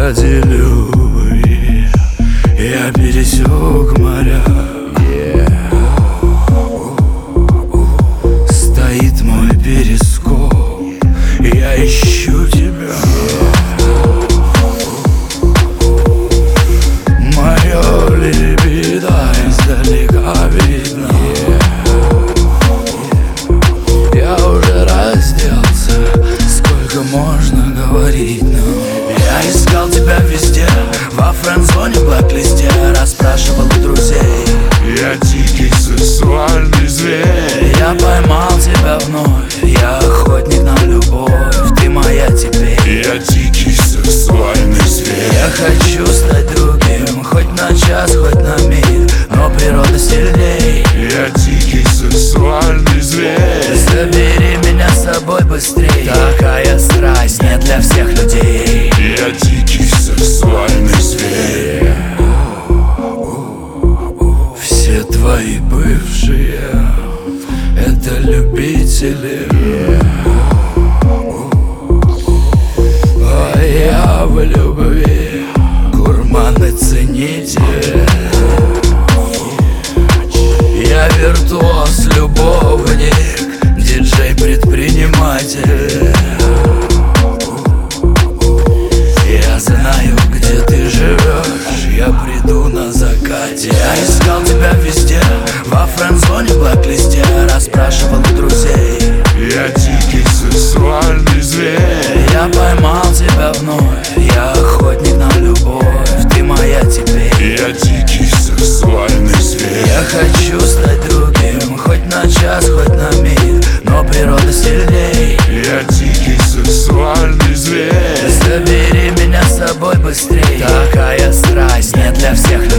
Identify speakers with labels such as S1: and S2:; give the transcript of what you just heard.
S1: ради любви я пересек моря. Стоит мой перископ, я ищу тебя. Моё либидо издалека видно. Я уже разделся, сколько можно говорить, но я искал тебя везде, во френд-зоне, блэк-листе, расспрашивал у друзей.
S2: Я дикий сексуальный зверь.
S1: Я поймал тебя вновь, я охотник на любовь, ты моя теперь.
S2: Я дикий сексуальный зверь.
S1: Я хочу стать другим, хоть на час, хоть на миг, но природа сильней.
S2: Я дикий сексуальный зверь.
S1: Забери меня с собой быстрей, такая страсть не для всех людей.
S2: Я дикий сексуальный зверь.
S1: Все твои бывшие — это любители, а я в любви гурман и ценитель. Я виртуоз, любовник, диджей-предприниматель. Я знаю, где ты живешь, я приду на закате. Я искал тебя везде, во френд-зоне, блэк-листе, расспрашивал у друзей.
S2: Я дикий сексуальный зверь.
S1: Я поймал тебя вновь, я охотник на любовь, ты моя теперь.
S2: Я дикий сексуальный зверь.
S1: Я хочу стать другим, хоть на час, хоть на миг, но природа сильней.
S2: Я дикий сексуальный зверь.
S1: Забери меня с собой быстрей, такая страсть не для всех людей.